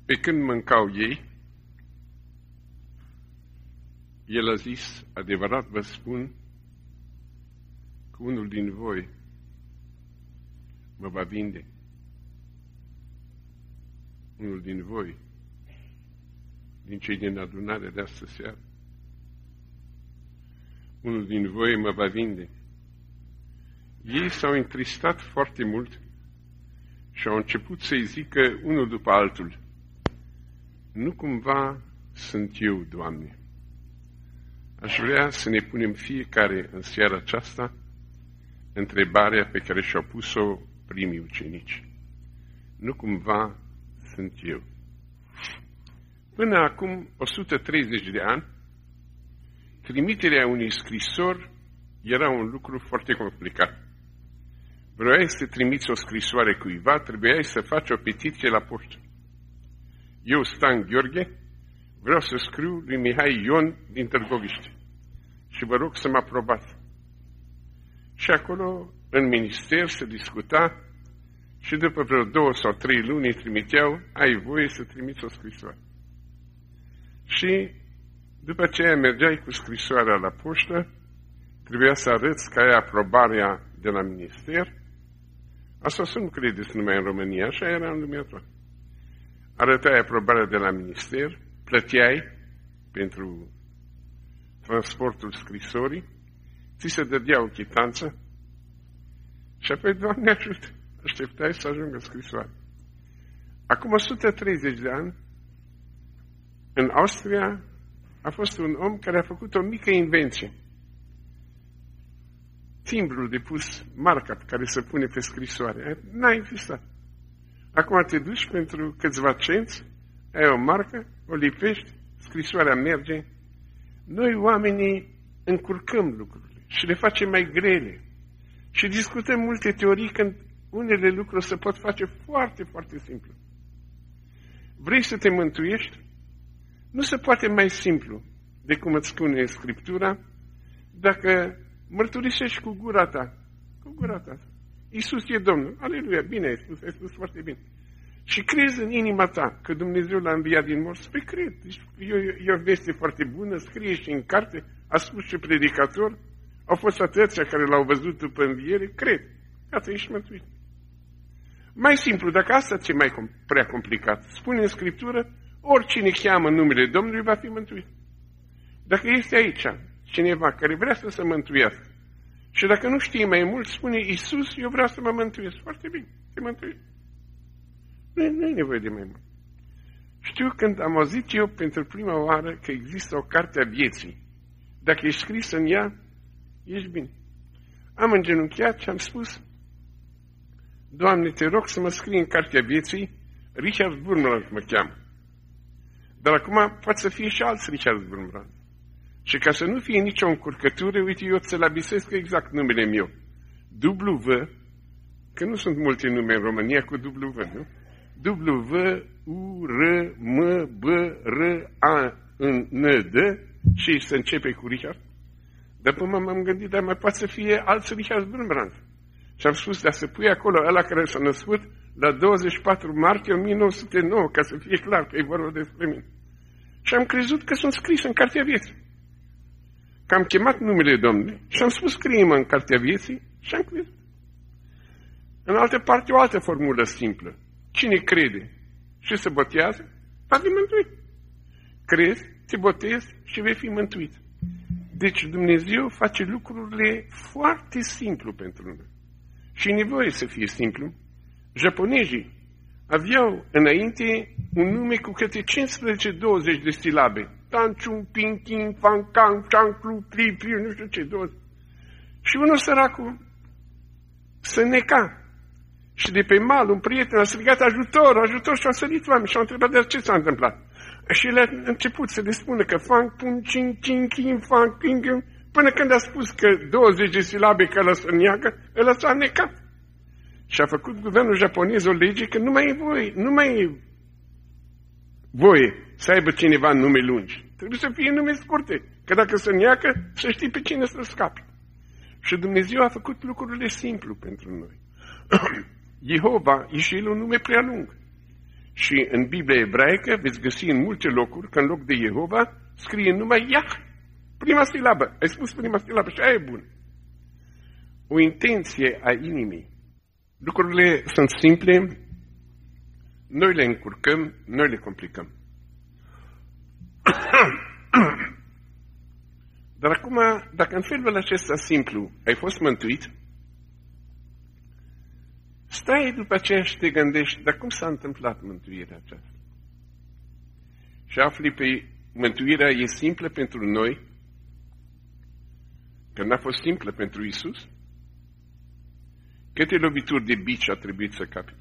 Pe când mâncau ei, el a zis, adevărat vă spun, că unul din voi mă va vinde. Unul din voi, din cei din adunare de astă seară, unul din voi mă va vinde. Ei s-au întristat foarte mult și au început să-i zică unul după altul, nu cumva sunt eu, Doamne? Aș vrea să ne punem fiecare în seara aceasta întrebarea pe care și-au pus-o primii ucenici. Nu cumva sunt eu? Până acum 130 de ani, trimiterea unui scrisor era un lucru foarte complicat. Vroiai să trimiți o scrisoare cuiva, trebuiai să faci o petiție la poștă. Eu, Stan Gheorghe, vreau să scriu lui Mihai Ion din Târgoviște și vă rog să mă aprobați. Și acolo, în minister, se discuta și după vreo 2 sau 3 luni trimiteau, ai voie să trimiți o scrisoare. Și după aceea mergeai cu scrisoarea la poștă, trebuia să arăți că ai aprobarea de la minister. Asta să nu credeți numai în România, așa era în lumea toată. Arătai aprobarea de la minister, plăteai pentru transportul scrisorii, ți se dădea o chitanță și apoi, Doamne ajută, așteptai să ajungă scrisoare. Acum 130 de ani, în Austria, a fost un om care a făcut o mică invenție. Timbrul de pus, marca pe care se pune pe scrisoare, n-a existat. Acum te duci pentru câțiva cenți, ai o marcă, o lipești, scrisoarea merge. Noi oamenii încurcăm lucrurile și le facem mai grele. Și discutăm multe teorii când unele lucruri se pot face foarte, foarte simplu. Vrei să te mântuiești? Nu se poate mai simplu de cum îți spune Scriptura dacă mărturisești cu gura ta. Cu gura ta. Iisus e Domnul. Aleluia, bine ai spus foarte bine. Și crezi în inima ta că Dumnezeu l-a înviat din morți? Păi cred. E o veste foarte bună, scrie și în carte, a spus și predicator, au fost atâția care l-au văzut după înviere, cred. Gata, ești mântuit. Mai simplu, dacă asta ți-e prea complicat, spune în Scriptură, oricine cheamă numele Domnului va fi mântuit. Dacă este aici cineva care vrea să se mântuiască și dacă nu știe mai mult, spune Iisus, eu vreau să mă mântuiesc. Foarte bine, te mântuiești. Nu e nevoie de mai mult. Știu când am auzit eu pentru prima oară că există o carte a vieții. Dacă ești scris în ea, ești bine. Am îngenunchiat și am spus, Doamne, te rog să mă scrii în cartea vieții, Richard Wurmbrand mă cheamă. Dar acum poate să fie și alți Richard Wurmbrand. Și ca să nu fie nicio încurcătură, uite, eu ți-l abisesc exact numele meu. W, că nu sunt multe nume în România cu W, nu? W, U, R, M, B, R, A, N, D și se începe cu Richard. Dar până m-am gândit, dar mai poate să fie alți Richard Wurmbrand. Și am spus, dar să pui acolo ăla care s-a născut la 24 martie 1909, ca să fie clar că e vorba despre mine. Și am crezut că sunt scris în cartea vieții. Că am chemat numele Domnului și am spus, scrie-mă în cartea vieții și am crezut. În altă parte, o altă formulă simplă. Cine crede și se botează, va fi mântuit. Crezi, te botezi și vei fi mântuit. Deci Dumnezeu face lucrurile foarte simplu pentru noi. Și e nevoie să fie simplu. Japonezii aveau înainte un nume cu câte 15-20 de silabe. Tanciun, Pinkin, Fancan, Chanclu, Pripriu, nu știu ce, 20. Și unul săracul se neca. Și de pe mal, un prieten a strigat ajutor, ajutor, și au sărit oameni și au întrebat de ce s-a întâmplat. Și el a început să le spună că Fang, Pun, Cin, Cin, Chin, Fang, Ping, până când a spus că 20 de silabe că ăla să neagă, ăla s-a necat. Și a făcut guvernul japonez o lege că nu mai e voie să aibă cineva nume lungi. Trebuie să fie nume scurte, că dacă se neacă, să știi pe cine să scape. Și Dumnezeu a făcut lucrurile simplu pentru noi. Jehova e și el un nume prea lung. Și în Biblia ebraică veți găsi în multe locuri că în loc de Jehova scrie numai Iah. Prima silabă. Ai spus prima silabă și aia e bună. O intenție a inimii. Lucrurile sunt simple, noi le încurcăm, noi le complicăm. Dar acum, dacă în felul acesta simplu ai fost mântuit, stai după aceea și te gândești, dar cum s-a întâmplat mântuirea aceasta? Și afli pe mântuirea e simplă pentru noi, că n-a fost simplă pentru Iisus. Câte lovituri de bici a trebuit să capete?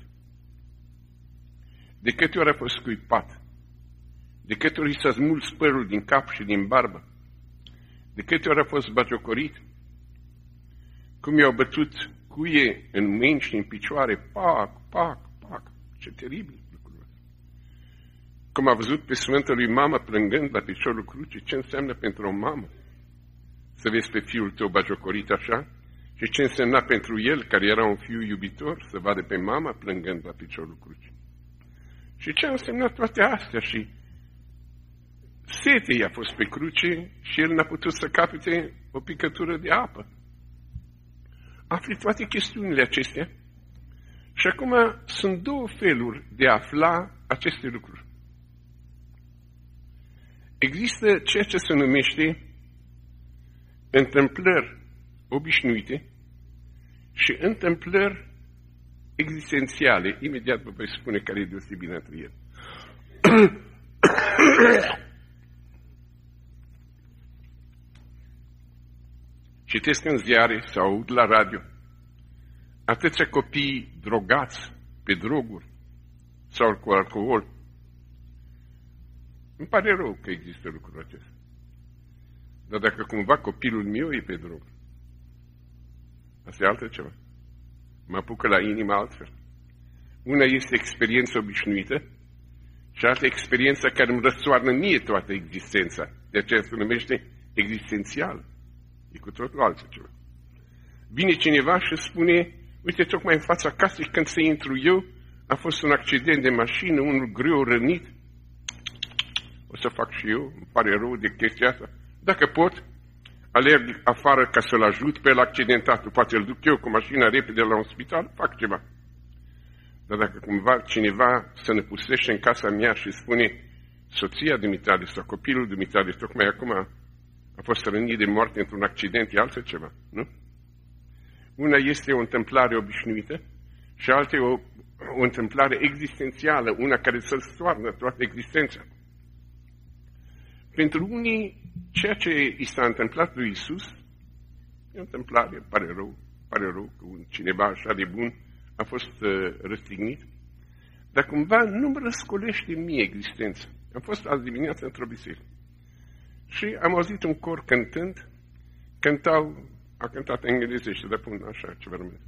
De câte ori a fost scuipat? De câte ori s-a smuls părul din cap și din barbă? De câte ori a fost bagiocorit? Cum i-au bătut cuie în mâini și în picioare? Pac, pac, pac. Ce teribil lucrul. Cum a văzut pe Sfânta lui mamă plângând la piciorul crucii, ce înseamnă pentru o mamă să vezi pe fiul tău bagiocorit așa? Și ce însemna pentru el, care era un fiu iubitor, să vadă pe mama plângând la piciorul crucii? Și ce a însemnat toate astea? Și sete i-a fost pe cruce și el n-a putut să capete o picătură de apă. Afli toate chestiunile acestea și acum sunt două feluri de a afla aceste lucruri. Există ceea ce se numește întâmplări obișnuite și întâmplări existențiale. Imediat vă voi spune care e deosebirea între ele. Citesc în ziare sau aud la radio atâția copii drogați pe droguri sau cu alcool. Îmi pare rău că există lucrul acesta. Dar dacă cumva copilul meu e pe drog, asta e altă ceva. Mă apucă la inimă altfel. Una este experiență obișnuită și alta experiența care îmi răstoarnă mie toată existența. De aceea se numește existențial. E cu totul altceva. Vine cineva și spune, uite, tocmai în fața casei, când să intru eu, a fost un accident de mașină, unul greu rănit. O să fac și eu, îmi pare rău de chestia asta. Dacă pot, alerg afară ca să-l ajut pe el accidentatul. Poate îl duc eu cu mașina repede la un spital, fac ceva. Dar dacă cumva cineva se năpustește în casa mea și spune, soția dumitale sau copilul dumitale, tocmai acum a fost rănit de moarte într-un accident, e altă ceva, nu? Una este o întâmplare obișnuită și alta e o întâmplare existențială, una care să-l stoarnă toată existența. Pentru unii, ceea ce i s-a întâmplat lui Iisus e o întâmplare, pare rău că cineva așa de bun a fost răstignit, dar cumva nu-mi răscolește mie existența. Am fost azi dimineață într-o biserică și am auzit un cor cântând, a cântat englezește, dar pun așa ceva rămâne.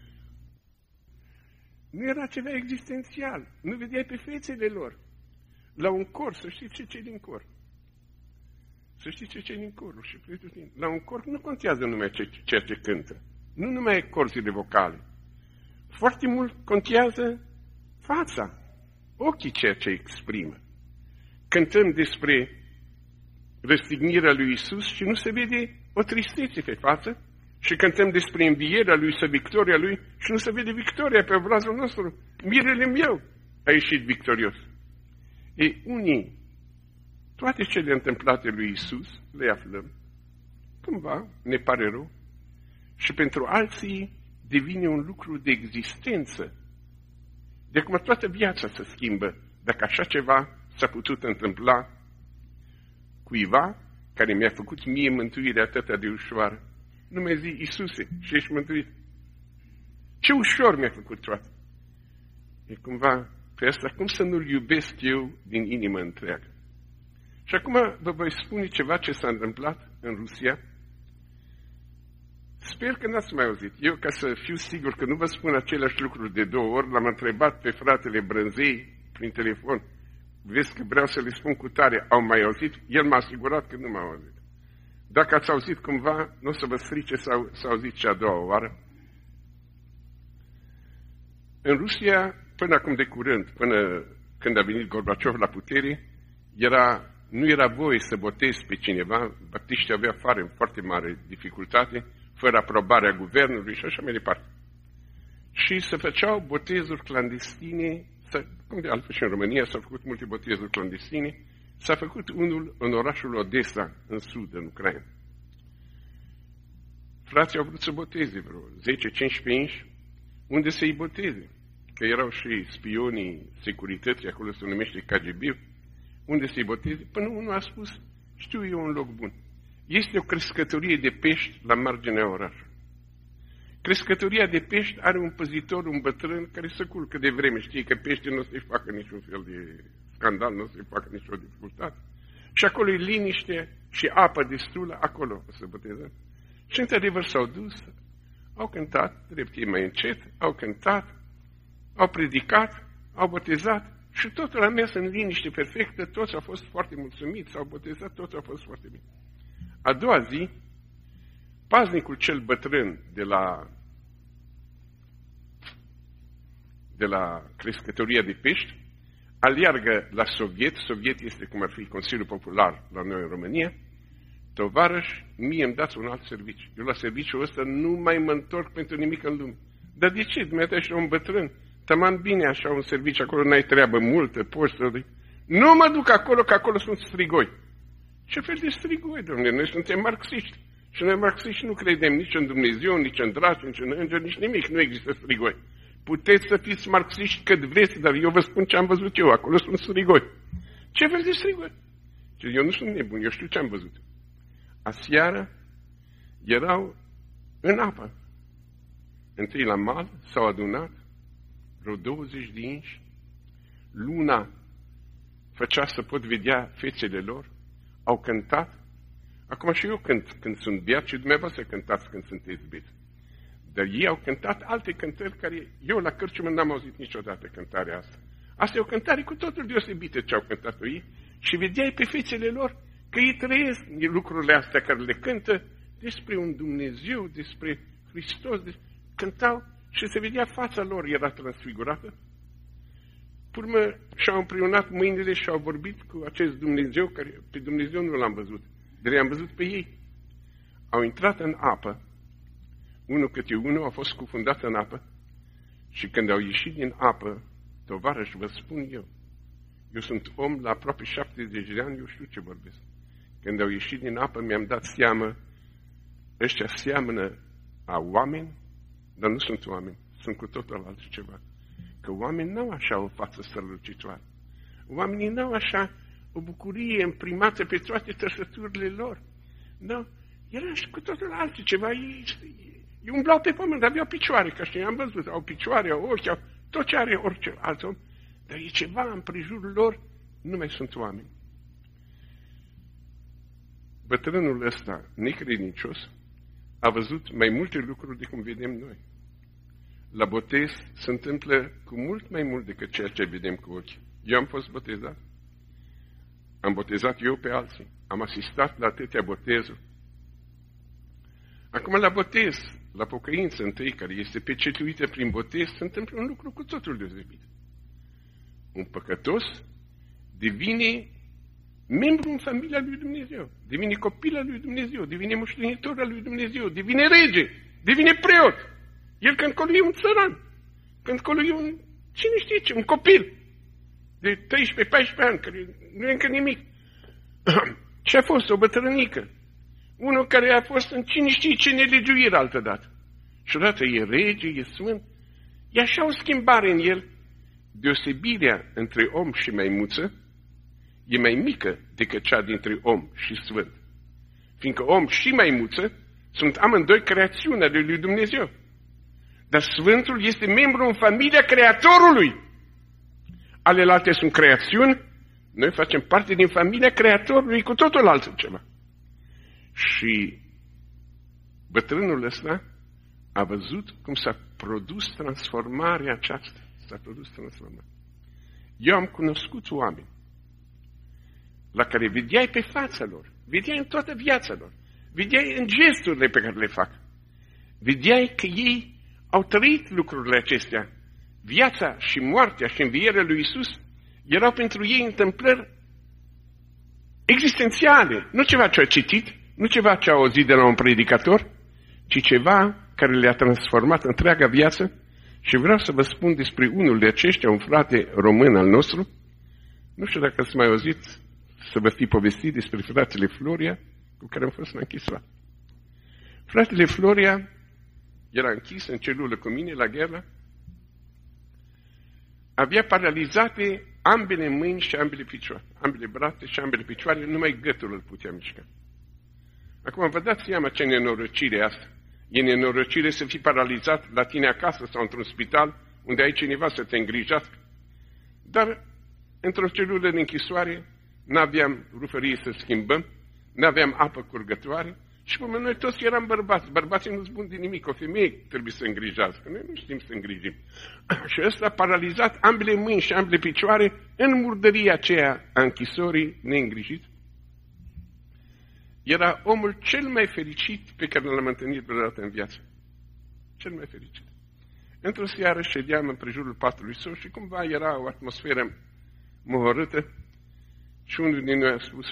Nu era ceva existențial, nu vedeai pe fețele lor. La un cor, să știți ce din cor. Să știți ce din corul și la un cor nu contează numai ceea ce cântă. Nu numai corzile vocale. Foarte mult contează fața, ochii ceea ce exprimă. Cântăm despre răstignirea lui Iisus și nu se vede o tristețe pe față și cântăm despre învierea lui sau victoria lui și nu se vede victoria pe obrazul nostru. Mirele meu a ieșit victorios. Ei, unii, toate cele întâmplate lui Iisus le aflăm. Cumva ne pare rău și pentru alții devine un lucru de existență. De acum toată viața se schimbă dacă așa ceva s-a putut întâmpla cuiva care mi-a făcut mie mântuirea atâta de ușoară. Nu mi-a zi, Iisuse, și ești mântuit. Ce ușor mi-a făcut toată. E cumva pe asta, cum să nu-L iubesc eu din inimă întreagă? Și acum vă voi spune ceva ce s-a întâmplat în Rusia. Sper că n-ați mai auzit. Eu, ca să fiu sigur că nu vă spun aceleași lucruri de 2 ori, l-am întrebat pe fratele Brânzei prin telefon. Vezi că vreau să le spun cu tare. Au mai auzit? El m-a asigurat că nu m-au auzit. Dacă ați auzit cumva, nu o să vă strice să auziți cea a doua oară. În Rusia, până acum de curând, până când a venit Gorbaciov la putere, nu era voie să botezi pe cineva, baptiștii aveau foarte mare dificultate, fără aprobarea guvernului și așa mai departe. Și se făceau botezuri clandestine, cum de altfel și în România s-au făcut multe botezuri clandestine, s-a făcut unul în orașul Odessa, în sud, în Ucraina. Frații au vrut să boteze vreo 10-15 inși, unde să-i boteze, că erau și spionii securității, acolo se numește KGB, unde să-i boteze, până unul a spus, știu eu un loc bun. Este o crescătorie de pești la marginea orașului. Crescătoria de pești are un păzitor, un bătrân, care se culcă de vreme. Știe că peștii nu o să-i facă niciun fel de scandal, nu o să-i facă nicio dificultate. Și acolo e liniște și apă destulă, acolo o să botezăm. Și într-adevăr s-au dus, au cântat, drept ei mai încet, au cântat, au predicat, au botezat și totul a mers în liniște perfectă, toți au fost foarte mulțumiți, s-au botezat, toți au fost foarte bine. A doua zi, paznicul cel bătrân de la crescătoria de pești aleargă la Soviet este cum ar fi Consiliul Popular la noi în România, tovarăș, mie îmi dați un alt serviciu. Eu la serviciul ăsta nu mai mă întorc pentru nimic în lume. Dar de ce? Dumneata ești un bătrân. Taman bine așa un serviciu, acolo n-ai treabă multă, poți să... Nu mă duc acolo, că acolo sunt strigoi. Ce fel de strigoi, domnule? Noi suntem marxiști. Și noi marxiști nu credem nici în Dumnezeu, nici în draci, nici în înger, nici nimic. Nu există strigoi. Puteți să fiți marxiști cât vreți, dar eu vă spun ce am văzut eu. Acolo sunt strigoi. Ce fel de strigoi? Eu nu sunt nebun, eu știu ce am văzut. Aseară erau în apă. Întâi la mal s-au adunat vreo 20 de inși. Luna făcea să pot vedea fețele lor. Au cântat. Acum și eu când sunt beat și dumneavoastră cântați când sunteți beți. Dar ei au cântat alte cântări care eu la cârciumă n-am auzit niciodată cântarea asta. Asta e o cântare cu totul deosebită ce au cântat ei și vedeai pe fețele lor că ei trăiesc lucrurile astea care le cântă despre un Dumnezeu, despre Hristos, cântau și se vedea fața lor era transfigurată. Urmă și-au împreunat mâinile și au vorbit cu acest Dumnezeu, care pe Dumnezeu nu l-am văzut, dar i-am văzut pe ei. Au intrat în apă, unul câte unul a fost scufundat în apă și când au ieșit din apă, tovarăș, vă spun eu sunt om la aproape 70 de ani, eu știu ce vorbesc. Când au ieșit din apă, mi-am dat seama, ăștia seamănă a oameni, dar nu sunt oameni, sunt cu totul altceva. Că oamenii n-au așa o față strălucitoare. Oamenii n-au așa o bucurie imprimată pe toate trăsăturile lor. Nu, era și cu totul altceva. Ei umblau pe pământ, aveau picioare, ca și am văzut, au picioare, au ochi, au tot ce are orice alt om, dar e ceva în prejurul lor, nu mai sunt oameni. Bătrânul ăsta, necredincios, a văzut mai multe lucruri decât vedem noi. La botez se întâmplă cu mult mai mult decât ceea ce vedem cu ochii. Eu am fost botezat. Am botezat eu pe alții. Am asistat la atâtea botezuri. Acum la botez, la pocăință întâi, care este pecetuită prin botez, se întâmplă un lucru cu totul deosebit. Un păcătos devine membru în familia lui Dumnezeu, devine copil al lui Dumnezeu, devine moștenitor al lui Dumnezeu, devine rege, devine preot. El când colo e un țăran, când colo e un, cine știe ce, un copil de 13-14 ani, care nu e încă nimic. Și a fost o bătrânică, unul care a fost în cine știe ce nelegiuire altădată. Și odată e rege, e sfânt. E așa o schimbare în el. Deosebirea între om și maimuță e mai mică decât cea dintre om și sfânt. Fiindcă om și maimuță sunt amândoi creațiuni ale lui Dumnezeu. Dar Sfântul este membru în familia Creatorului. Alelalte sunt creațiuni, noi facem parte din familia Creatorului cu totul altceva. Și bătrânul ăsta a văzut cum s-a produs transformarea aceasta. S-a produs transformarea. Eu am cunoscut oameni la care vedeai pe fața lor, vedeai în toată viața lor, vedeai în gesturile pe care le fac, vedeai că ei au trăit lucrurile acestea. Viața și moartea și învierea lui Iisus Erau pentru ei întâmplări existențiale, nu ceva ce a citit, nu ceva ce a auzit de la un predicator, ci ceva care le-a transformat întreaga viață. Și vreau să vă spun despre unul de aceștia, un frate român al nostru. Nu știu dacă ați mai auzit să vă fi povestit despre fratele Floria, cu care am fost la închisoare. Fratele Floria era închis în celulă cu mine la Gherla. Avea paralizate ambele mâini și ambele picioare, ambele brațe și ambele picioare, numai gâtul îl putea mișca. Acum vă dați seama ce nenorocire asta. E nenorocire să fii paralizat la tine acasă sau într-un spital unde ai cineva să te îngrijească. Dar într-o celulă de închisoare n-aveam rufărie să schimbăm, n-aveam apă curgătoare și până noi toți eram bărbați. Bărbații nu-ți bun de nimic, o femeie trebuie să îngrijească. Noi nu știm să îngrijim. Și ăsta paralizat ambele mâini și ambele picioare în murdăria aceea a închisorii neîngrijit. Era omul cel mai fericit pe care l-am întâlnit vreodată în viață. Cel mai fericit. Într-o seară ședeam în prejurul patului său și cumva era o atmosferă mohorâtă și unul din noi a spus,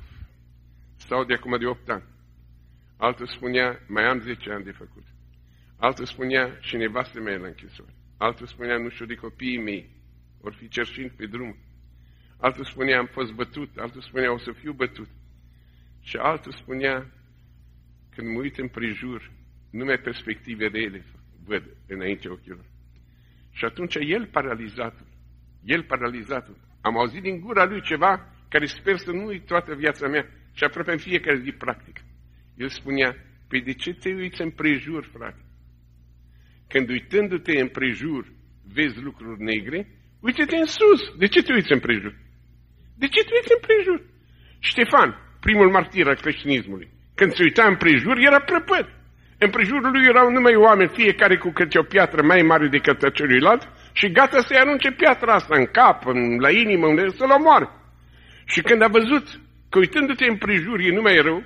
stau de acum de 8 ani. Altul spunea, mai am 10 ani de făcut. Altul spunea, și nevastă mea e la închisoare. Altul spunea, nu știu de copiii mei, or fi cerșind pe drum. Altul spunea, am fost bătut. Altul spunea, o să fiu bătut. Și altul spunea, când mă uit împrejur, numai perspective rele văd înainte ochilor. Și atunci el paralizatul, am auzit din gura lui ceva care sper să nu uit toată viața mea și aproape în fiecare zi practic. El spunea, păi de ce te uiți împrejur, frate? Când uitându-te împrejur vezi lucruri negre, uite-te în sus. De ce te uiți împrejur? De ce te uiți împrejur? Ștefan, primul martir al creștinismului, când se uita împrejur, era prăpăt. Împrejurul lui erau numai oameni, fiecare cu câte o piatră mai mare decât a celuilalt, și gata să-i arunce piatra asta în cap, la inimă, unde să-l omoare. Și când a văzut că uitându-te împrejur e numai rău,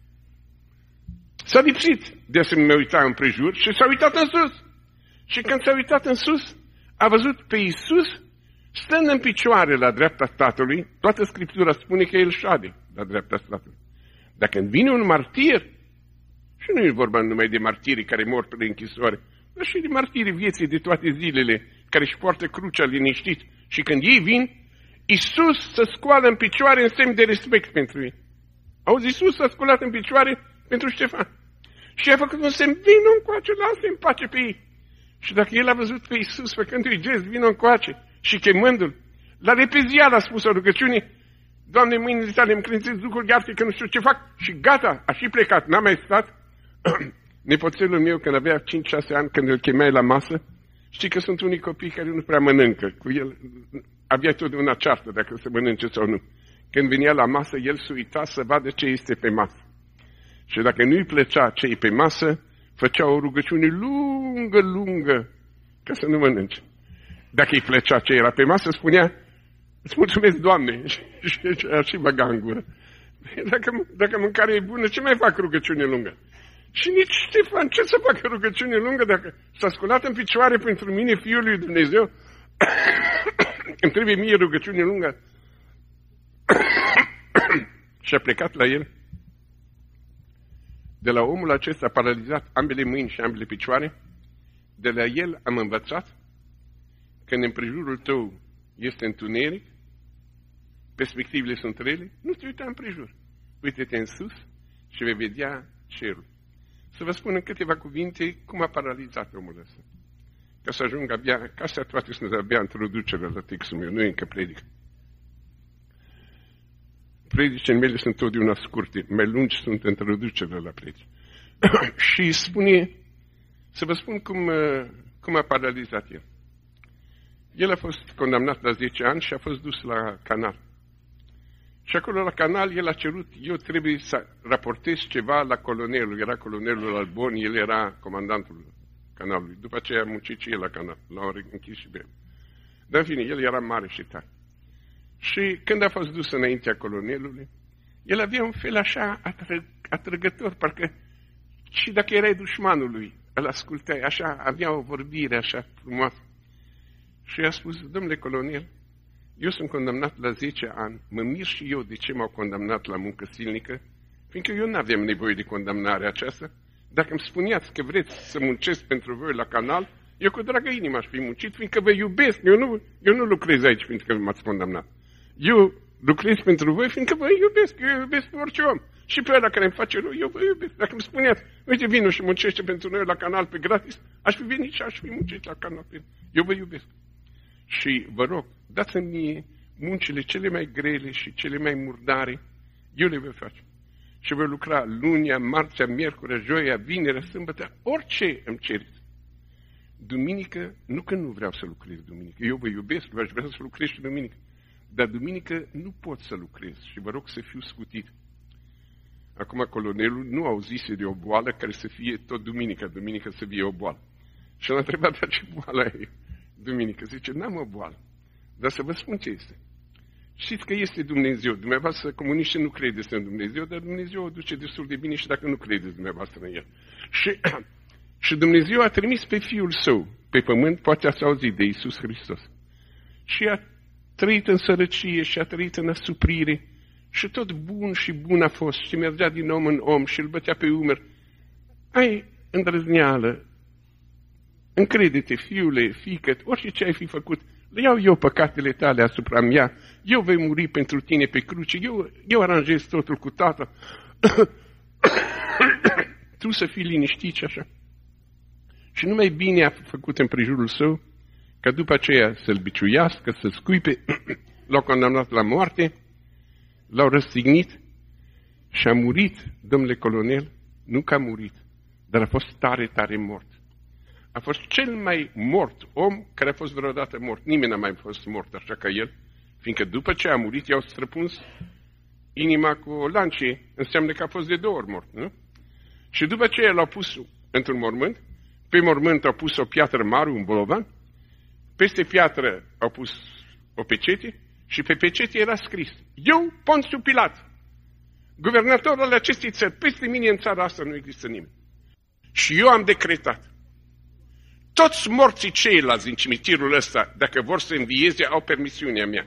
s-a lipsit de a se mai uita împrejur și s-a uitat în sus. Și când s-a uitat în sus, a văzut pe Iisus stând în picioare la dreapta Tatălui. Toată Scriptura spune că El șade la dreapta Tatălui. Dar când vine un martir, și nu e vorba numai de martirii care mor pe închisoare, dar și de martirii vieții de toate zilele, care își poartă crucea liniștit. Și când ei vin, Iisus se scoală în picioare în semn de respect pentru ei. Auzi, Iisus s-a sculat în picioare pentru Ștefan. Și a făcut un semn, vină încoace, lasă în pace pe ei. Și dacă el a văzut pe Iisus făcându-i gest, vină încoace și chemându-l, la repezial a spus o rugăciune, Doamne, mâinile tale îmi credințez Duhul, iartă că nu știu ce fac, și gata, a și plecat, n-a mai stat. Nepoțelul meu, când avea 5-6 ani, când îl chemeai la masă, știi că sunt unii copii care nu prea mănâncă, cu el avea totdeauna ceartă dacă se mănânce sau nu. Când venea la masă, el se uita să vadă ce este pe masă. Și dacă nu-i plăcea ce e pe masă, făcea o rugăciune lungă, ca să nu mănânce. Dacă îi plăcea ce era pe masă, spunea, îți mulțumesc, Doamne, și băga în gură. Dacă mâncarea e bună, ce mai fac rugăciune lungă? Și nici Ștefan, ce să facă rugăciune lungă dacă s-a sculat în picioare pentru mine, Fiul lui Dumnezeu? Îmi trebuie mie rugăciune lungă. Și a plecat la el. De la omul acesta paralizat ambele mâini și ambele picioare, de la el am învățat că în împrejurul tău este întuneric, perspectivele sunt rele, nu te uita împrejur. Uite-te în sus și vei vedea cerul. Să vă spun în câteva cuvinte cum a paralizat omul ăsta. Ca să ajung abia, ca să toate sunt abia introducerea la textul meu, nu e încă predică. Predicile mele sunt totdeauna scurte, mai lungi sunt introducerea la predici. Și spune, să vă spun cum a paralizat el. El a fost condamnat la 10 ani și a fost dus la canal. Și acolo la canal el a cerut, eu trebuie să raportez ceva la colonelul. Era colonelul Albon, el era comandantul canalului. După aceea a muncit și el la canal, l-au închis și bine. Dar în fine, el era mare și tare. Și când a fost dus înaintea colonelului, el avea un fel așa atrăgător, parcă și dacă erai dușmanul lui, îl ascultai, așa, avea o vorbire așa frumoasă. Și i-a spus, domnule colonel, Eu sunt condamnat la 10 ani, mă mir și eu de ce m-au condamnat la muncă silnică, fiindcă eu nu aveam nevoie de condamnarea aceasta. Dacă îmi spuneați că vreți să muncesc pentru voi la canal, eu cu dragă inimă aș fi muncit, fiindcă vă iubesc. Eu nu lucrez aici fiindcă m-ați condamnat. Eu lucrez pentru voi fiindcă vă iubesc. Eu iubesc pe orice om. Și pe ăla care îmi face rău, eu vă iubesc. Dacă îmi spuneați, uite, vino și muncește pentru noi la canal pe gratis, aș fi venit și aș fi muncit la canal. Eu vă iubesc. Și vă rog, dați-mi mie muncile cele mai grele și cele mai murdare, eu le voi face. Și voi lucra lunia, marțea, miercurea, joia, vinerea, sâmbătă, orice îmi cereți. Duminică, nu că nu vreau să lucrez duminică, eu vă iubesc, aș vrea să lucrez și duminică, dar duminică nu pot să lucrez și vă rog să fiu scutit. Acum colonelul nu auzise de o boală care să fie tot duminică să fie o boală. Și l-a întrebat, dar ce boală e duminică? Zice, n-am o boală, dar să vă spun ce este. Știți că este Dumnezeu. Dumneavoastră comuniști nu credeți în Dumnezeu, dar Dumnezeu o duce destul de bine și dacă nu credeți dumneavoastră în El. Și Dumnezeu a trimis pe Fiul Său pe pământ, poate ați auzit de Iisus Hristos. Și a trăit în sărăcie și a trăit în asuprire și tot bun și bun a fost și mergea din om în om și îl bătea pe umeri. Ai îndrăzneală, încrede-te, fiule, fiică, orice ce ai fi făcut, le iau eu păcatele tale asupra mea, eu voi muri pentru tine pe cruce, eu aranjez totul cu Tatăl, tu să fii liniștit și așa. Și numai bine a făcut împrejurul său, ca după aceea să-l biciuiască, să-l scuipe, l-au condamnat la moarte, l-au răstignit și a murit, domnule colonel, nu că a murit, dar a fost tare, tare mort. A fost cel mai mort om care a fost vreodată mort. Nimeni n-a mai fost mort așa ca el, fiindcă după ce a murit, i-au străpuns inima cu o lancie. Înseamnă că a fost de 2 ori mort, nu? Și după ce l-au pus într-un mormânt, pe mormânt au pus o piatră mare, un bolovan, peste piatră au pus o pecete și pe pecete era scris: eu, Ponțiu Pilat, guvernator al acestei țări, peste mine în țara asta nu există nimeni. Și eu am decretat: toți morții ceilalți din cimitirul ăsta, dacă vor să învieze, au permisiunea mea.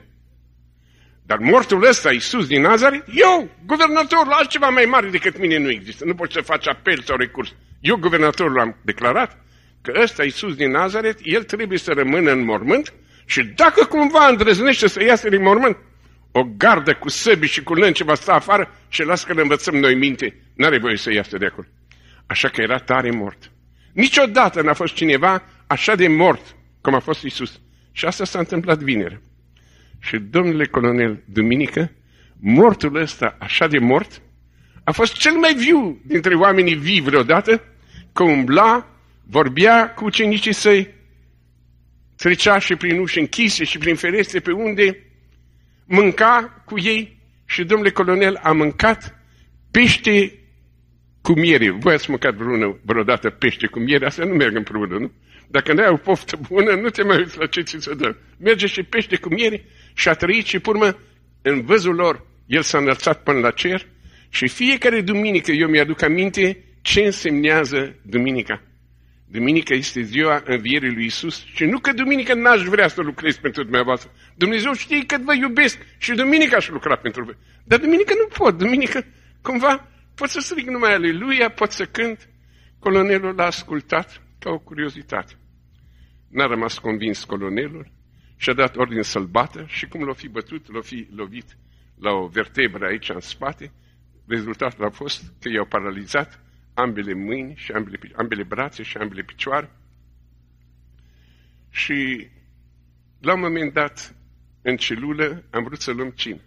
Dar mortul ăsta, Iisus din Nazaret, eu, guvernatorul, altceva mai mare decât mine nu există. Nu poți să faci apel sau recurs. Eu, guvernatorul, am declarat că ăsta, Iisus din Nazaret, el trebuie să rămână în mormânt și dacă cumva îndrăznește să iasă din mormânt, o gardă cu săbi și cu lânce va sta afară și lasă că le învățăm noi minte. N-are voie să iasă de acolo. Așa că era tare mort. Niciodată n-a fost cineva așa de mort cum a fost Iisus. Și asta s-a întâmplat vineri. Și, domnule colonel, duminică, mortul ăsta, așa de mort, a fost cel mai viu dintre oamenii vii vreodată, că umbla, vorbea cu ucenicii săi, trecea și prin uși închise și prin ferestre pe unde, mânca cu ei și, domnule colonel, a mâncat pește cu miere. Voi ați mâncat vreodată pește cu miere? Asta nu merg împreună, nu? Dacă n-ai o poftă bună, nu te mai uiți la ce ți se dă. Merge și pește cu miere și a trăit și, pe urmă, în văzul lor, el s-a înălțat până la cer și fiecare duminică eu mi-aduc aminte ce însemnează duminica. Duminica este ziua învierii lui Iisus și nu că duminică n-aș vrea să lucrez pentru dumneavoastră. Dumnezeu știe că vă iubesc și duminică aș lucra pentru voi. Dar duminică nu pot. Duminică, cumva, pot să strig numai aleluia, pot să cânt. Colonelul l-a ascultat ca o curiozitate. N-a rămas convins colonelul și a dat ordine să-l bată și cum l-o fi bătut, l-o fi lovit la o vertebră aici în spate. Rezultatul a fost că i-au paralizat ambele mâini și ambele brațe și ambele picioare. Și la un moment dat, în celulă, am vrut să luăm cină.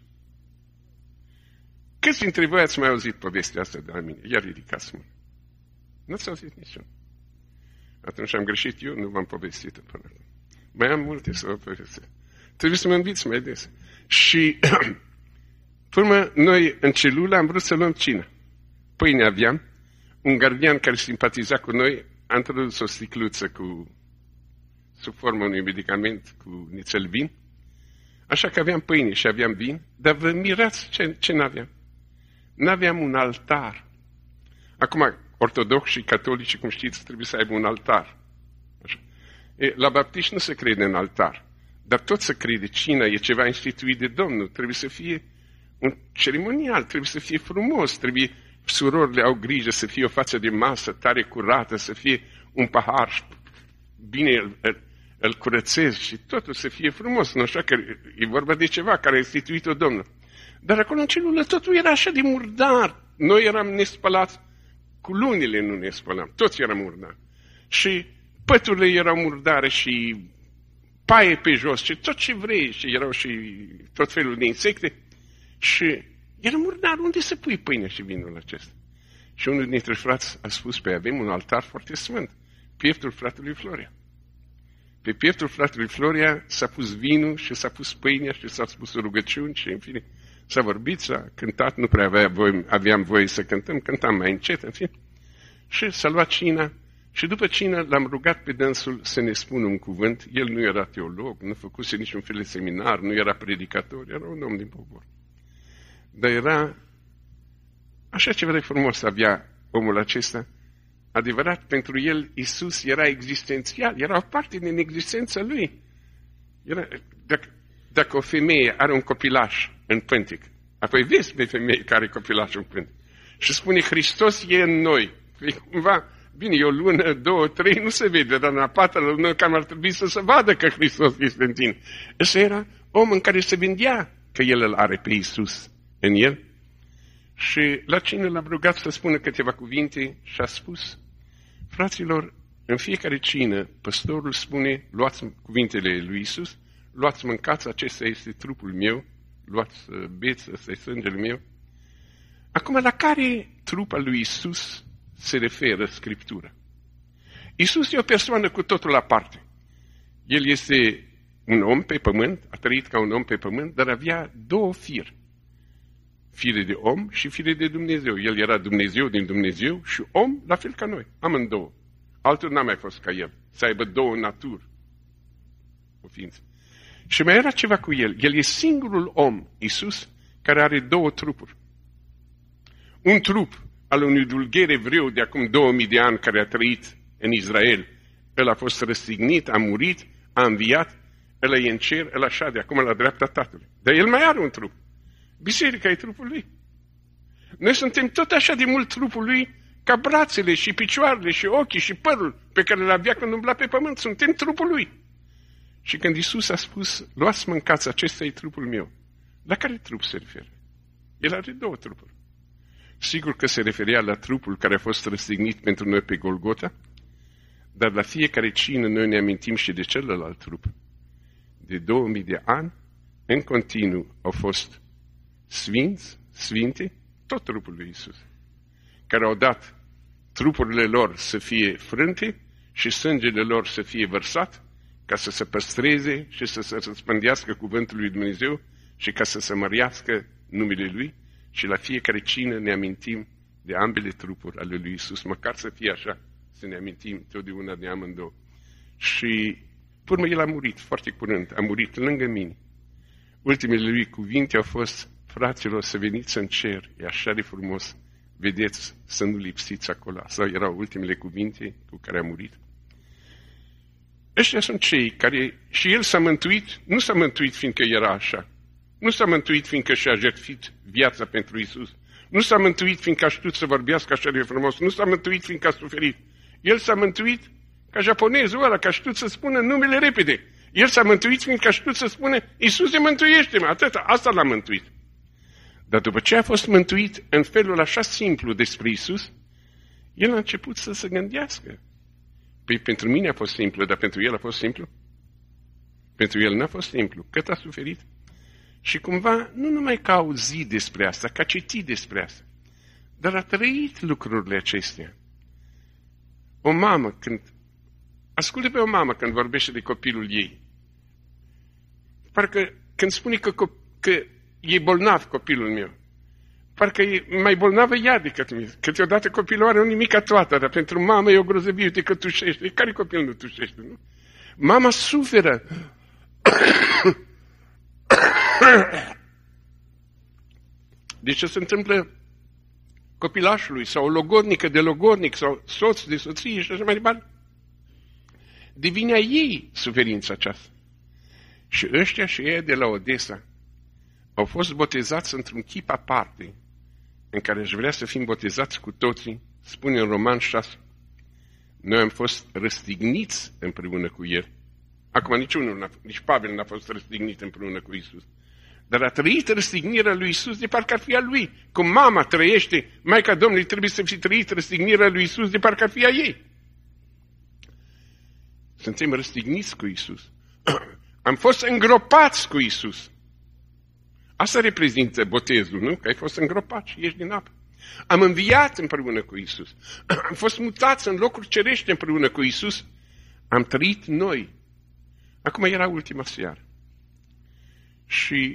Câți dintre voi ați mai auzit povestea asta de la mine? Iar ridicați-mă. Nu ați auzit niciun. Atunci am greșit eu, nu v-am povestit până acum. Mai am multe să vă povestesc. Trebuie să mă înviți mai des. Și, până noi, în celulă, am vrut să luăm cină. Pâine aveam. Un gardian care simpatiza cu noi a introdus o sticluță sub formă unui medicament cu nițel vin. Așa că aveam pâine și aveam vin, dar vă mirați ce n-aveam. N-aveam un altar. Acum, ortodoxi și catolici, cum știți, trebuie să aibă un altar. Așa. La baptiști nu se crede în altar. Dar tot să crede, cina e ceva instituit de Domnul, trebuie să fie un ceremonial, trebuie să fie frumos, trebuie surorile au grijă să fie o față de masă tare curată, să fie un pahar bine îl curățezi și totul să fie frumos, nu așa că e vorba de ceva care a instituit-o Domnul. Dar acolo în celulă totul era așa de murdar. Noi eram nespălați, cu lunile nu ne spălam, toți eram murdari. Și păturile erau murdare și paie pe jos și tot ce vrei, și erau și tot felul de insecte. Și era murdar, unde să pui pâine și vinul acesta? Și unul dintre frați a spus, pe avem un altar foarte sfânt, pieptul fratelui Florea. Pe pieptul fratelui Florea s-a pus vinul și s-a pus pâinea și s-a spus rugăciuni și în fine s-a vorbit, s-a cântat, nu prea aveam voie să cântăm, cântam mai încet, în fine. Și s-a luat cina și după cină l-am rugat pe dânsul să ne spună un cuvânt. El nu era teolog, nu făcuse niciun fel de seminar, nu era predicator, era un om din popor. Dar era așa ceva de frumos avea omul acesta. Adevărat, pentru el Iisus era existențial, era o parte din existența lui. Dacă o femeie are un copilaș în pântic, apoi vezi pe femeie care are copilaș în pântic și spune Hristos e în noi. Cumva, bine, e o lună, 2, 3, nu se vede, dar în a patra lună cam ar trebui să se vadă că Hristos este în tine. Ăsta era om în care se gândea că el îl are pe Iisus în el. Și la cină l-am rugat să spună câteva cuvinte și a spus, fraților, în fiecare cină, păstorul spune, luați cuvintele lui Iisus, luați, mâncați, acesta este trupul meu, luați, beți, ăsta e sângele meu. Acum, la care trup al lui Iisus se referă Scriptura? Iisus e o persoană cu totul aparte. El este un om pe pământ, a trăit ca un om pe pământ, dar avea două firi. Fire de om și fire de Dumnezeu. El era Dumnezeu din Dumnezeu și om la fel ca noi, amândouă. Altul n-a mai fost ca el, să aibă două naturi, o ființă. Și mai era ceva cu el. El e singurul om, Iisus, care are două trupuri. Un trup al unui dulgher evreu de acum 2000 de ani care a trăit în Israel. El a fost răstignit, a murit, a înviat, el e în cer, el așa de acum la dreapta Tatălui. Dar el mai are un trup. Biserica e trupul lui. Noi suntem tot așa de mult trupul lui ca brațele și picioarele și ochii și părul pe care le avea când umbla pe pământ. Suntem trupul lui. Și când Iisus a spus, luați, mâncați, acesta e trupul meu, la care trup se referă? El are două trupuri. Sigur că se referea la trupul care a fost răstignit pentru noi pe Golgota, dar la fiecare cină noi ne amintim și de celălalt trup. De 2000 de ani, în continuu, au fost sfinți, sfinte, tot trupul lui Iisus, care au dat trupurile lor să fie frânte și sângele lor să fie vărsat, ca să se păstreze și să se răspândească cuvântul lui Dumnezeu și ca să se mărească numele Lui. Și la fiecare cină ne amintim de ambele trupuri ale lui Iisus, măcar să fie așa, să ne amintim totdeauna de amândouă. Și, pe urmă, El a murit foarte curând, a murit lângă mine. Ultimele lui cuvinte au fost, fraților, să veniți în cer, e așa de frumos, vedeți, să nu lipsiți acolo. Sau erau ultimele cuvinte cu care a murit. Ăștia sunt cei care, și El s-a mântuit, nu s-a mântuit fiindcă era așa, nu s-a mântuit fiindcă și-a jertfit viața pentru Iisus, nu s-a mântuit fiindcă a știut să vorbească așa de frumos, nu s-a mântuit fiindcă a suferit. El s-a mântuit ca japonezul ăla, că a știut să spună numele repede. El s-a mântuit fiindcă a știut să spună, Iisuse, mântuiește-mă, atâta, asta l-a mântuit. Dar după ce a fost mântuit în felul așa simplu despre Iisus, el a început să se gândească. Păi pentru mine a fost simplu, dar pentru el a fost simplu? Pentru el n-a fost simplu. Cât a suferit? Și cumva, nu numai că a auzit despre asta, că a citit despre asta, dar a trăit lucrurile acestea. O mamă, ascultă pe o mamă când vorbește de copilul ei. Parcă când spune că e bolnav copilul meu, parcă e mai bolnavă ea decât mine. Câteodată copilul are o nimica toată, dar pentru mamă e o grozăvie, uite că tușește. Care copil nu tușește, nu? Mama suferă. De ce se întâmplă copilașului sau o logodnică de logodnic sau soț de soție și așa mai departe? Devine a ei suferința aceasta. Și ăștia și ei de la Odessa au fost botezați într-un chip aparte, în care aș vrea să fim botezați cu toții, spune în Roman 6. Noi am fost răstigniți împreună cu El. Acum nici Pavel n-a fost răstignit împreună cu Iisus. Dar a trăit răstignirea lui Iisus de parcă ar fi a Lui. Cum mama trăiește, Maica Domnului trebuie să fi trăit răstignirea lui Iisus de parcă ar fi a ei. Suntem răstigniți cu Iisus. Am fost îngropați cu Iisus. Asta reprezintă botezul, nu? Că ai fost îngropat și ieși din apă. Am înviat împreună cu Iisus. Am fost mutați în locuri cerești împreună cu Iisus. Am trăit noi. Acum era ultima seară. Și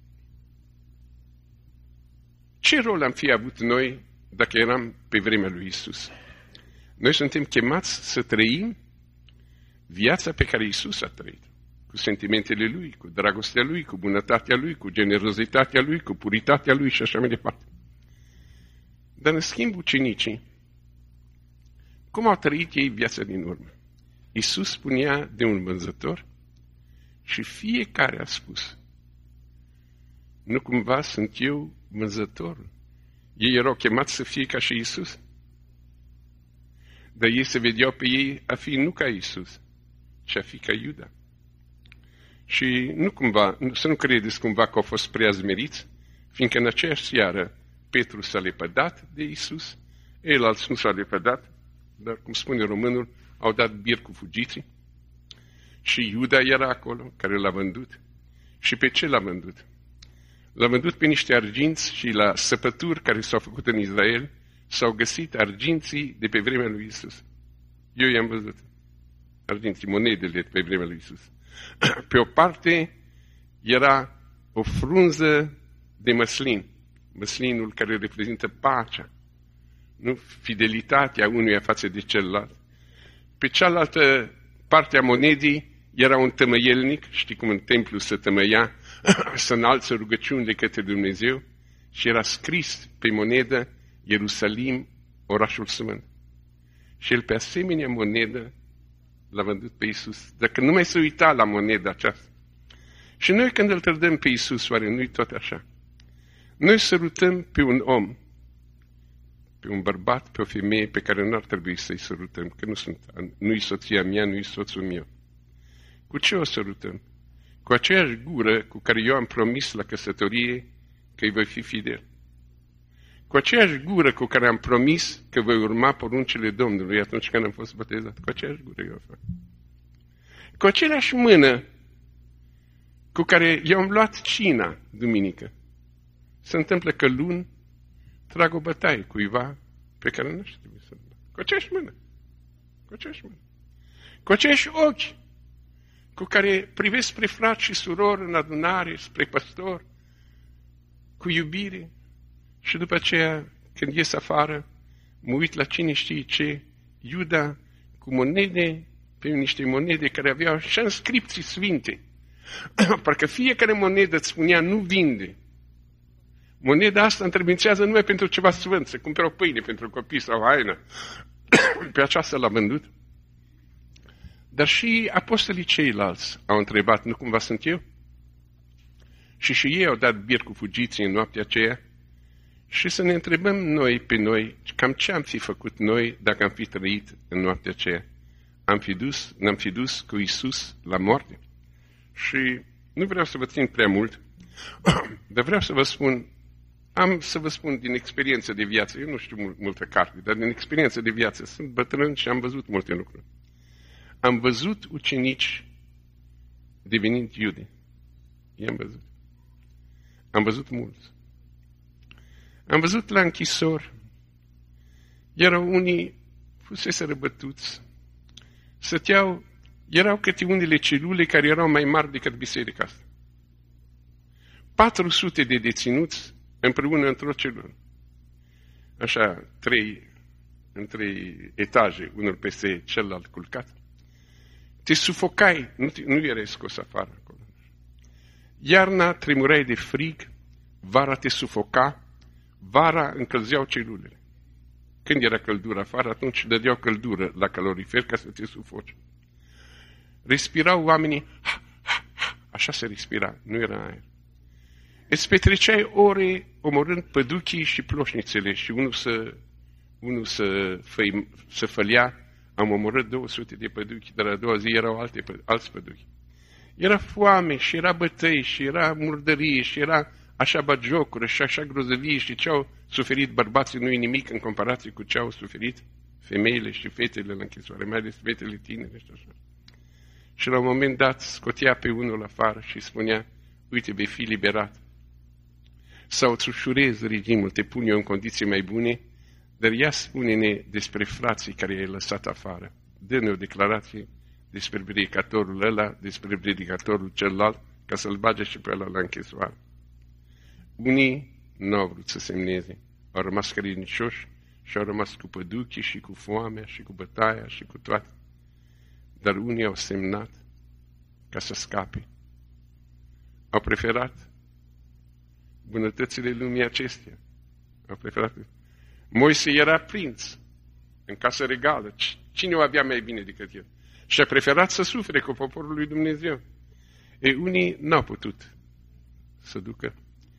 ce rol am fi avut noi dacă eram pe vremea lui Iisus? Noi suntem chemați să trăim viața pe care Iisus a trăit. Cu sentimentele Lui, cu dragostea Lui, cu bunătatea Lui, cu generozitatea Lui, cu puritatea Lui și așa mai departe. Dar în schimb ucenicii, cum au trăit ei viața din urmă? Iisus spunea de un vânzător și fiecare a spus, nu cumva sunt eu vânzătorul? Ei erau chemați să fie ca și Iisus. Dar ei se vedeau pe ei a fi nu ca Iisus, ci a fi ca Iuda. Și să nu credeți cumva că au fost prea zmeriți, fiindcă în aceeași seară Petru s-a lepădat de Iisus, ceilalți nu s-au lepădat, dar, cum spune românul, au dat bir cu fugiții. Și Iuda era acolo, care l-a vândut. Și pe ce l-a vândut? L-a vândut pe niște arginți și la săpături care s-au făcut în Israel s-au găsit arginții de pe vremea lui Iisus. Eu i-am văzut. Arginții, monedele de pe vremea lui Iisus. Pe o parte era o frunză de măslin. Măslinul care reprezintă pacea, nu fidelitatea unuia față de celălalt. Pe cealaltă parte a monedii era un tămăielnic, știi cum în templu se tămăia, să înalță rugăciuni de către Dumnezeu, și era scris pe monedă Ierusalim, orașul sfânt. Și el pe asemenea monedă l-a vândut pe Iisus. Dacă nu mai se uita la moneda aceasta. Și noi când îl trădăm pe Iisus, oare nu-i tot așa? Noi sărutăm pe un om, pe un bărbat, pe o femeie pe care nu ar trebui să-i sărutăm, că nu-i soția mea, nu-i soțul meu. Cu ce o sărutăm? Cu aceeași gură cu care eu am promis la căsătorie că îi voi fi fidel. Cu aceeași gură cu care am promis că voi urma poruncile Domnului atunci când am fost botezat. Cu aceeași gură eu o fac. Cu aceleași mână cu care eu am luat cina duminică. Se întâmplă că luni trag o bătaie cuiva pe care nu știu să fac. Cu aceeași mână. Cu aceeași mână. Cu aceeași ochi cu care privesc spre frați și surori în adunare, spre păstor, cu iubire. Și după aceea, când ies afară, mă uit la cine știe ce, Iuda cu monede, pe niște monede care aveau și inscripții sfinte. Parcă fiecare monedă îți spunea, nu vinde. Moneda asta întrebințează numai pentru ceva sfânt, să cumpere o pâine pentru copii sau haină. Pe aceasta l-a vândut. Dar și apostolii ceilalți au întrebat, nu cumva sunt eu? Și ei au dat bir cu fugiții în noaptea aceea. Și să ne întrebăm noi pe noi, cam ce am fi făcut noi dacă am fi trăit în noaptea aceea? Ne-am fi dus cu Iisus la moarte? Și nu vreau să vă țin prea mult, dar vreau să vă spun, să vă spun din experiență de viață, eu nu știu multă carte, dar din experiență de viață, sunt bătrân și am văzut multe lucruri. Am văzut ucenici devenind iude. I-am văzut. Am văzut mulți. Am văzut la închisori, erau unii fuseseră bătuți, stăteau, erau câte unele celule care erau mai mari decât biserica asta. 400 de deținuți împreună într-o celulă. Așa, în trei etaje, unul peste celălalt culcat. Te sufocai, nu erai scos afară acolo. Iarna tremurai de frig, vara te sufoca, vara încălzeau celulele. Când era căldură afară, atunci dădeau căldură la calorifer ca să te sufoci. Respirau oamenii, Așa se respira, nu era aer. Îți petreceai ore omorând păduchii și ploșnițele și unul să fălea. Am omorât 200 de păduchi, dar a doua zi erau alți păduchi. Era foame și era bătăi și era murdărie și era așa batjocură și așa grozăvie și ce au suferit bărbații nu e nimic în comparație cu ce au suferit femeile și fetele la închisoare, mai ales fetele tinere și așa. Și la un moment dat scotea pe unul afară și spunea, uite, vei fi liberat. Sau îți ușurez regimul, te pun eu în condiții mai bune, dar ia spune-ne despre frații care i-ai lăsat afară. Dă-ne o declarație despre predicatorul ăla, despre predicatorul celălalt, ca să-l bage și pe ăla la închisoare. Unii nu au vrut să semneze, au rămas credincioși și au rămas cu păduchii și cu foamea și cu bătaia și cu toate. Dar unii au semnat ca să scape. Au preferat bunătățile lumii acesteia. Au preferat. Moise era prinț în casă regală. Cine o avea mai bine decât el? Și a preferat să sufere cu poporul lui Dumnezeu. Ei, unii n-au putut să ducă.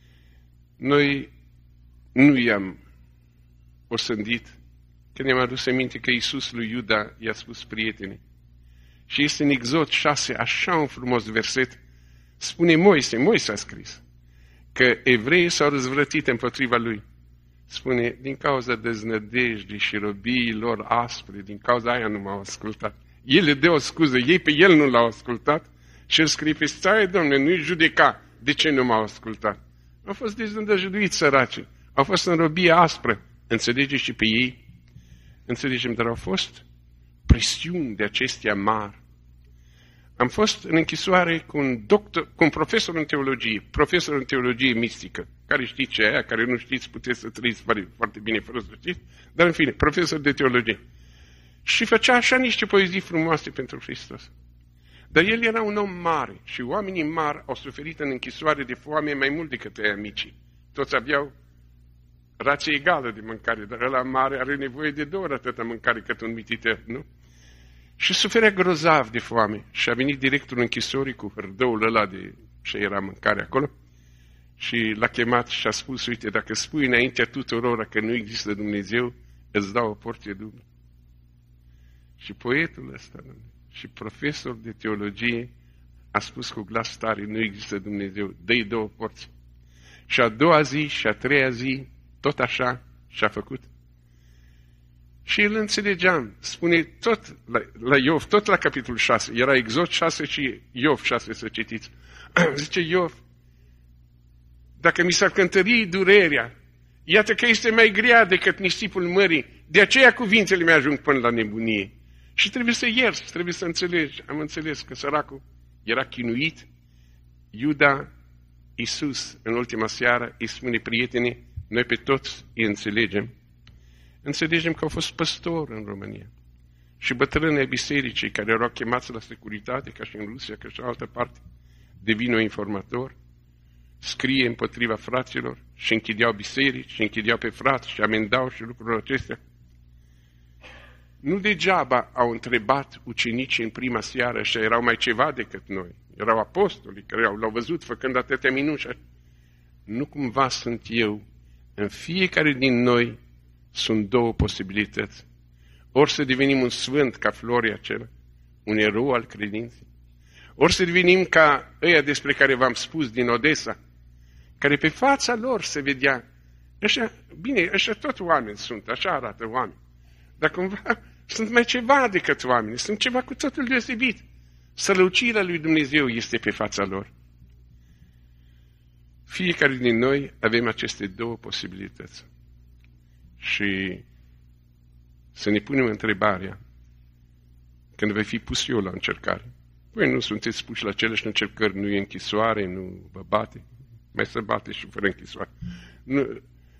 Noi nu i-am osândit, că ne-am adus aminte că Iisus lui Iuda i-a spus prietenii. Și este în Exod 6, așa un frumos verset, spune Moise a scris, că evreii s-au răzvrătit împotriva lui. Spune, din cauza deznădejdii și robiei lor aspre, din cauza aia nu m-au ascultat. El le dă o scuză, ei pe el nu l-au ascultat și el scrie pe stai, Doamne, nu-i judeca, de ce nu m-au ascultat? Au fost deznădăjduiți săraci, au fost în robie aspră, înțelegeți și pe ei? Înțelegem, dar au fost presiuni de acestea mari. Am fost în închisoare cu un profesor în teologie mistică. Care știți ce e aia, care nu știți, puteți să trăiți foarte bine fără să știți, dar în fine, profesor de teologie. Și făcea așa niște poezii frumoase pentru Hristos. Dar el era un om mare și oamenii mari au suferit în închisoare de foame mai mult decât ei amicii. Toți aveau rație egală de mâncare, dar ăla mare are nevoie de 2 ori atâta mâncare cât un mititel, nu? Și suferea grozav de foame și a venit directorul închisorii cu hârdăul ăla de ce era mâncare acolo și l-a chemat și a spus, uite, dacă spui înaintea tuturor că nu există Dumnezeu, îți dau o porție dublă. Și poetul ăsta, și profesor de teologie a spus cu glas tare, nu există Dumnezeu, dă-i 2 porții. Și a doua zi și a treia zi, tot așa și-a făcut. Și îl înțelegeam, spune tot la Iov, tot la capitolul 6, era Exod 6 și Iov 6 să citiți. Zice Iov, dacă mi s-ar cântări durerea, iată că este mai grea decât nisipul mării, de aceea cuvintele mi ajung până la nebunie. Și trebuie să ierți, trebuie să înțelegi. Am înțeles că săracul era chinuit. Iuda, Iisus, în ultima seară, îi spune prietenii, noi pe toți îi înțelegem. Înțelegem că au fost păstori în România. Și bătrânii ai bisericii care erau chemați la securitate, ca și în Rusia, ca și în altă parte, devin informator, scrie împotriva fraților și închideau biserici, și închideau pe frați și amendau și lucrurile acestea. Nu degeaba au întrebat ucenicii în prima seară și erau mai ceva decât noi. Erau apostoli care l-au văzut făcând atâtea minuni. Nu cumva sunt eu. În fiecare din noi sunt 2 posibilități. Ori să devenim un sfânt ca Floria acela, un erou al credinței. Ori să devenim ca ăia despre care v-am spus din Odessa, care pe fața lor se vedea. Așa, bine, așa tot oameni sunt, așa arată oameni. Dar cumva sunt mai ceva decât oameni, sunt ceva cu totul deosebit. Sălăucirea lui Dumnezeu este pe fața lor. Fiecare din noi avem aceste 2 posibilități. Și să ne punem întrebarea, când vei fi pus eu la încercare. Voi nu sunteți puși la aceleași încercări, nu e închisoare, nu vă bate, mai să bate și fără închisoare. Nu,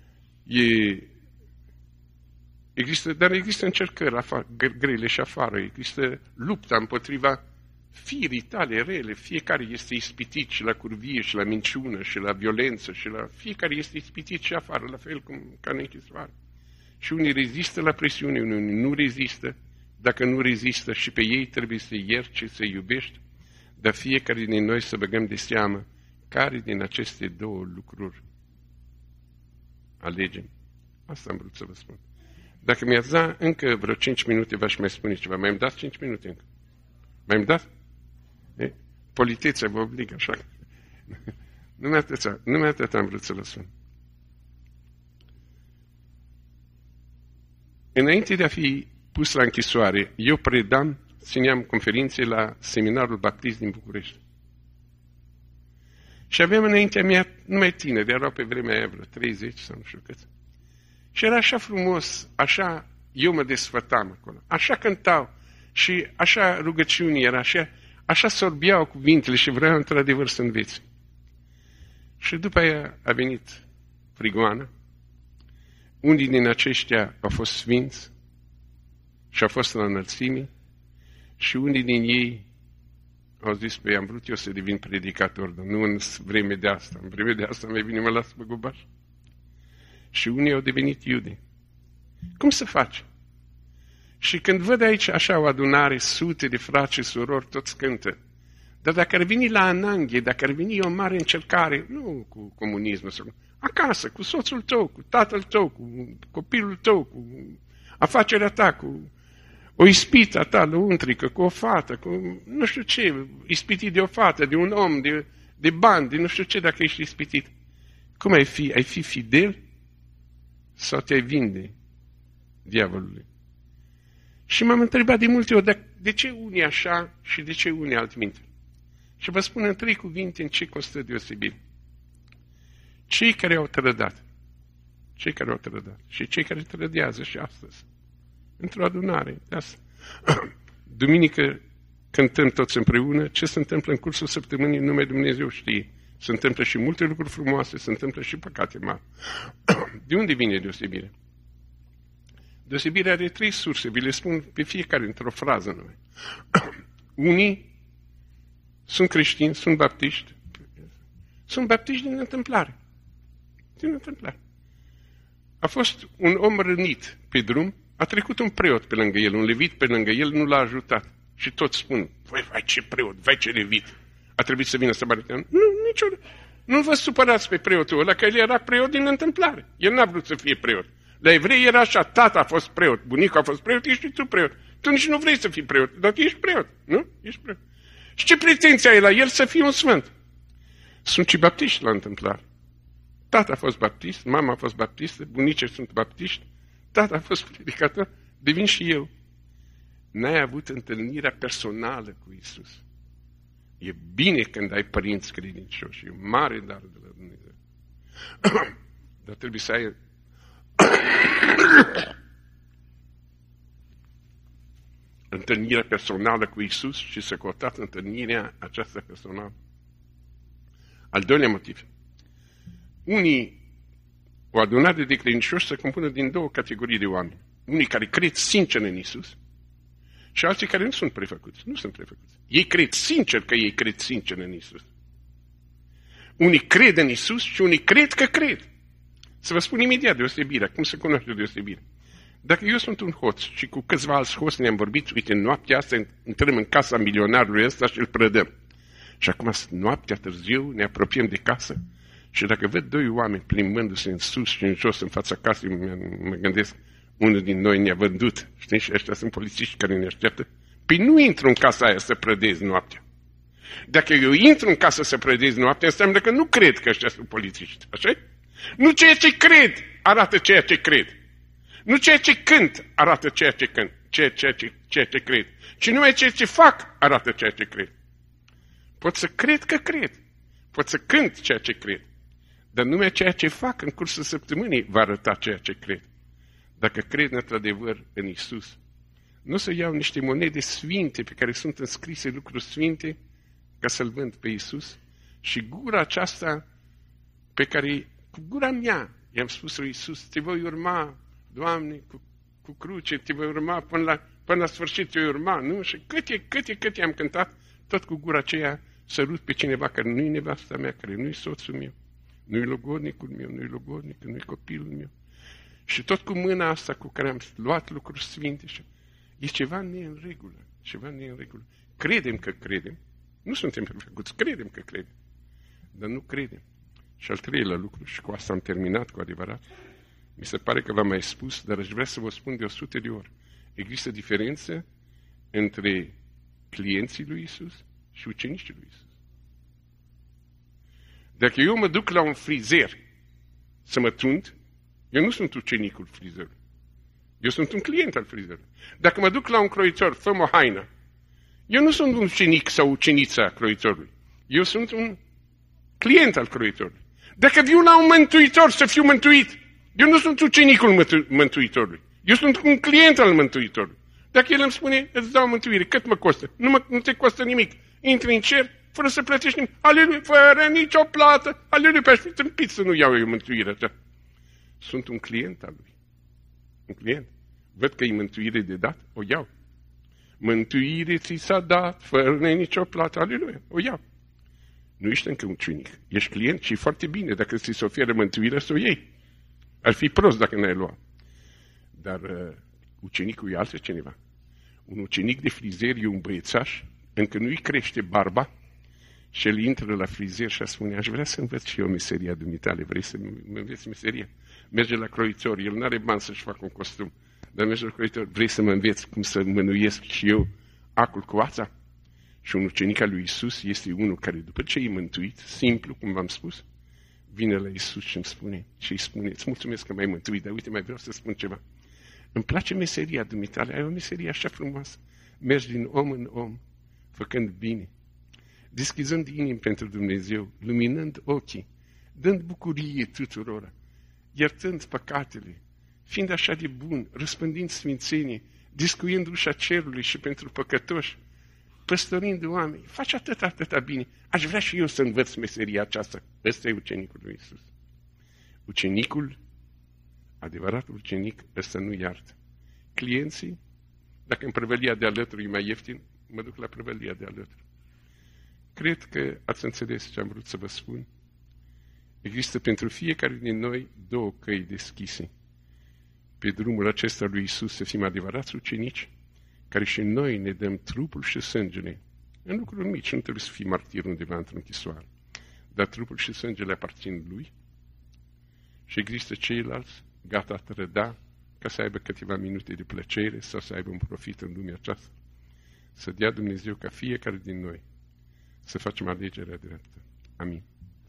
dar există încercări grele și afară, există lupta împotriva firii tale rele, fiecare este ispitit și la curvie și la minciună și la violență și la fiecare este ispitit și afară, la fel cum ca în închisoare. Și unii rezistă la presiune, unii nu rezistă. Dacă nu rezistă și pe ei trebuie să ierți și să iubești. dar fiecare din noi să băgăm de seamă care din aceste două lucruri alegem. Asta am vrut să vă spun. Dacă mi-ați da încă vreo 5 minute, v-aș mai spune ceva. Mai îmi dați 5 minute încă? Mai îmi dați? Politețea vă obligă, așa. Numai atât am vrut să vă spun. Înainte de a fi pus la închisoare, eu predam, țineam conferințe la Seminarul Baptist din București. Și aveam înaintea mea numai tineri, erau pe vremea aia vreo 30 sau nu știu cât. Și era așa frumos, așa eu mă desfătam acolo, așa cântau și așa rugăciunii era, așa sorbeau cuvintele și vreau într-adevăr să înveți. Și după aia a venit prigoană. Unii din aceștia au fost sfinți și au fost la înălțime și unii din ei au zis, păi am vrut eu să devin predicator, dar nu în vreme de asta. În vreme de asta mai bine mă las pe gubaș. Și unii au devenit iudi. Cum să faci? Și când văd aici așa o adunare, sute de frați și surori, toți cântă. Dar dacă ar veni la Ananghe, dacă ar veni o mare încercare, nu cu comunismul, acasă, cu soțul tău, cu tatăl tău, cu copilul tău, cu afacerea ta, cu o ispită a ta lăuntrică, cu o fată, cu nu știu ce, ispitit de o fată, de un om, de bani, de nu știu ce, dacă ești ispitit. Cum ai fi? Ai fi fidel sau te-ai vinde diavolului? Și m-am întrebat de multe ori, de ce unii așa și de ce unii altminte? Și vă spun în 3 cuvinte în ce constă deosebire. Cei care au trădat, și cei care trădează și astăzi, într-o adunare de asta. Duminică cântăm toți împreună, ce se întâmplă în cursul săptămânii, numai Dumnezeu știe. Se întâmplă și multe lucruri frumoase, se întâmplă și păcate mari. De unde vine deosebirea? Deosebirea are 3 surse, vi le spun pe fiecare într-o frază numai. Unii sunt creștini, sunt baptiști. Sunt baptiști din întâmplare. Din întâmplare. A fost un om rănit pe drum, a trecut un preot pe lângă el, un levit pe lângă el, nu l-a ajutat. Și toți spun, vai ce preot, vai ce levit. A trebuit să vină să barică. Nu vă supărați pe preotul ăla, că el era preot din întâmplare. El n-a vrut să fie preot. La evrei era așa, tata a fost preot, bunicul a fost preot, ești tu preot. Tu nici nu vrei să fii preot, dar ești preot, nu? Ești preot. Și ce pretenție ai la el să fie un sfânt? Sunt și baptiști la întâmplare. Tata a fost baptist, mama a fost baptistă, bunicii sunt baptiști, tata a fost predicator, devin și eu. N-ai avut întâlnirea personală cu Iisus. E bine când ai părinți credincioși, e un mare dar de la Dumnezeu. Dar trebuie să ai întâlnirea personală cu Iisus și să cotați întâlnirea aceasta personală. Al doilea motiv. O adunare de credincioși se compune din 2 categorii de oameni. Unii care cred sincer în Iisus și alții care nu sunt prefăcuți. Nu sunt prefăcuți. Ei cred sincer că ei cred sincer în Iisus. Unii cred în Iisus și unii cred că cred. Să vă spun imediat deosebirea. Cum se cunoaște deosebirea? Dacă eu sunt un hoț și cu câțiva alți hoți ne-am vorbit, uite, noaptea asta intrăm în casa milionarului ăsta și îl prădăm. Și acum, noaptea târziu, ne apropiem de casă și dacă văd 2 oameni plimbându-se în sus și în jos în fața casei, mă gândesc, unul din noi ne-a vândut, știi, și ăștia sunt polițiști care ne așteaptă. Păi nu intru în casa aia să prădez noaptea. Dacă eu intru în casă să prădez noaptea, înseamnă că nu cred că ăștia sunt polițiști, așa? Nu ceea ce cred arată ceea ce cred. Nu ceea ce cânt arată ceea ce cânt, ceea ce cred. Și numai ceea ce fac arată ceea ce cred. Pot să cred că cred. Pot să cânt ceea ce cred. Dar numai ceea ce fac în cursul săptămânii va arăta ceea ce cred. Dacă cred într-adevăr în Iisus, nu să iau niște monede sfinte pe care sunt înscrise lucruri sfinte ca să-L vând pe Iisus și gura aceasta pe care, cu gura mea, i-am spus lui Iisus, te voi urma, Doamne, cu cruce, te voi urma până la sfârșit, te voi urma, nu? Și cât am cântat, tot cu gura aceea, sărut pe cineva care nu-i nevasta mea, care nu-i soțul meu, nu-i logodnicul meu, nu-i logodnicul, nu-i copilul meu. Și tot cu mâna asta cu care am luat lucruri sfinte și e ceva ne în regulă, ceva ne în regulă. Credem că credem, Nu suntem perfecți, credem că credem, dar nu credem. Și al treilea lucru, și cu asta am terminat cu adevărat, mi se pare că v-am mai spus, dar aș vrea să vă spun de 100 de ori. Există diferență între clienții lui Iisus și ucenicii lui Iisus. Dacă eu mă duc la un frizer să mă tund, eu nu sunt ucenicul frizerului. Eu sunt un client al frizerului. Dacă mă duc la un croitor, fă-mi o haină, eu nu sunt un ucenic sau ucenița croitorului. Eu sunt un client al croitorului. Dacă viu la un mântuitor să fiu mântuit, eu nu sunt ucenicul mântuitorului. Eu sunt un client al mântuitorului. Dacă el îmi spune, îți dau mântuire, cât mă costă? Nu te costă nimic. Intri în cer, fără să plătești nimic. Aleluia, fără nicio plată. Aleluia, pe-aș fi tâmpit să nu iau eu mântuirea ta. Sunt un client al lui. Un client. Văd că e mântuire de dat, o iau. Mântuire ți s-a dat, fără nicio plată. Aleluia, o iau. Nu ești încă un ucenic. Ești client și e foarte bine. Dacă ți se oferă mântuirea, să o iei. Ar fi prost dacă n-ai luat. Dar ucenicul e altcineva. Un ucenic de frizer e un băiețaș, încă nu-i crește barba și el intră la frizer și spune, aș vrea să învăț și eu meseria dumitale, vrei să mă înveți meseria? Merge la croitor, el n-are bani să-și facă un costum, dar merge la croitor, vrei să mă înveți cum să mânuiesc și eu acul cu ața? Și un ucenic al lui Iisus este unul care după ce e mântuit, simplu, cum v-am spus, vine la Iisus și îi spune, îți mulțumesc că m-ai mântuit, dar uite, mai vreau să spun ceva. Îmi place meseria dumitale, ai o meserie așa frumoasă. Mergi din om în om, făcând bine, deschizând inimi pentru Dumnezeu, luminând ochii, dând bucurie tuturora, iertând păcatele, fiind așa de bun, răspândind sfințenie, discuind ușa cerului și pentru păcătoși, păstorind oameni, faci atâta bine. Aș vrea și eu să învăț meseria aceasta. Ăsta e ucenicul lui Iisus. Ucenicul, adevăratul ucenic, ăsta nu iartă. Clienții, dacă în prăvălia de alături e mai ieftin, mă duc la prăvălia de alături. Cred că ați înțeles ce am vrut să vă spun. Există pentru fiecare din noi două căi deschise. Pe drumul acesta lui Iisus să fim adevărați ucenici, care și noi ne dăm trupul și sângele. În lucruri mici, nu trebuie să fii martir undeva într-o închisoare. Dar trupul și sângele aparțin lui. Și există ceilalți gata a trăda ca să aibă câteva minute de plăcere sau să aibă un profit în lumea aceasta. Să dea Dumnezeu ca fiecare din noi să facem alegerea dreaptă. Amin.